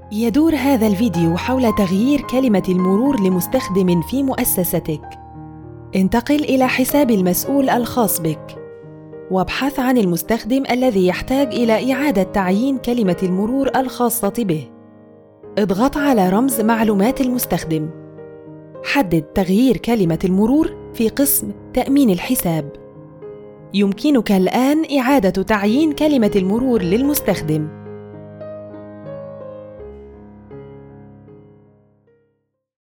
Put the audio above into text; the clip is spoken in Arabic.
يدور هذا الفيديو حول تغيير كلمة المرور لمستخدم في مؤسستك. انتقل إلى حساب المسؤول الخاص بك، وابحث عن المستخدم الذي يحتاج إلى إعادة تعيين كلمة المرور الخاصة به. اضغط على رمز معلومات المستخدم. حدد تغيير كلمة المرور في قسم تأمين الحساب. يمكنك الآن إعادة تعيين كلمة المرور للمستخدم.